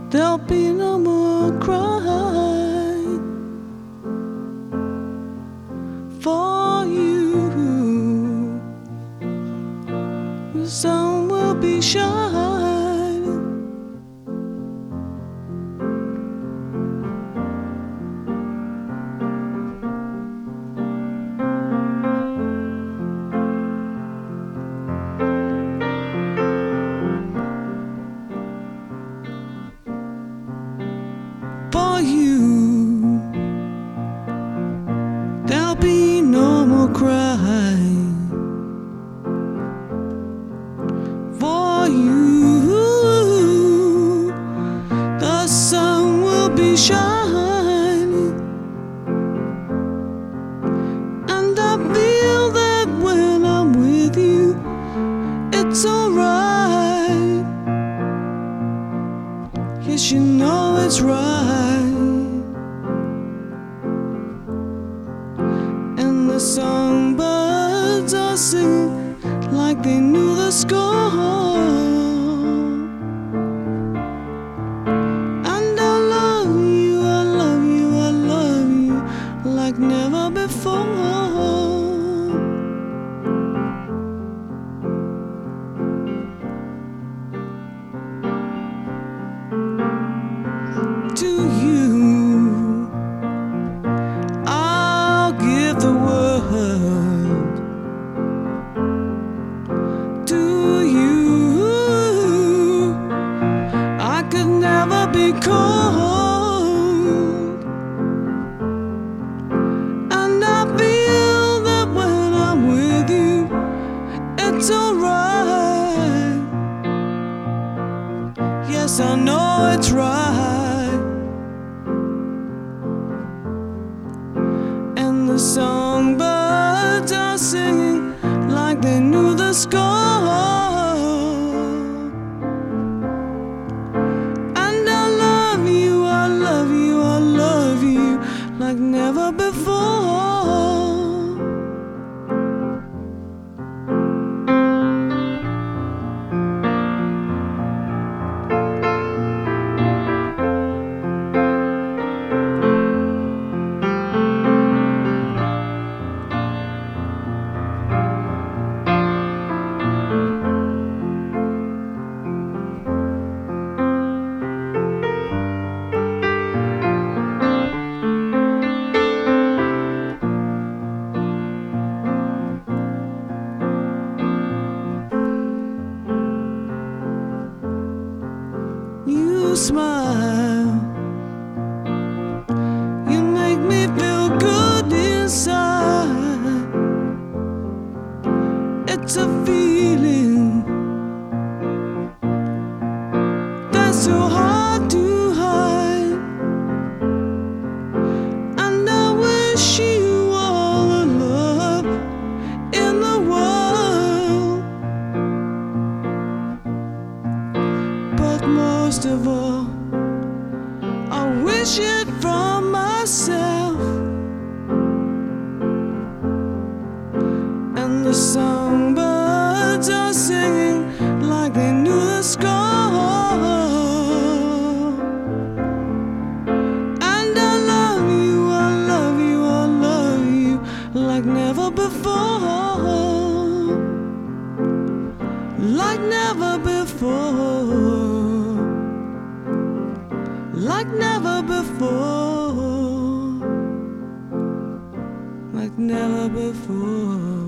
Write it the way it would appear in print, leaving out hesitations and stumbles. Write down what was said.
there'll be no more crying for you. The sun will be shining for you. There'll be no more crying for you. The sun will be shining, and I feel that when I'm with you, it's alright. Yes, you know it's right. And the songbirds are singing like they knew the score. And I love you, I love you, I love you like never before. To you, I'll give the world. To you, I could never be cold. And I feel that when I'm with you, it's alright. Yes, I know it's right. And the songbirds are singing like they knew the score. And I love you, I love you, I love you like never before. You smile, you make me feel good inside. It's a feeling that's so hard to hide. And I wish you all the love in the world. But most of all, I wish it from myself. And the songbirds are singing like they knew the score. And I love you, I love you, I love you like never before. Like never before. Like never before. Like never before.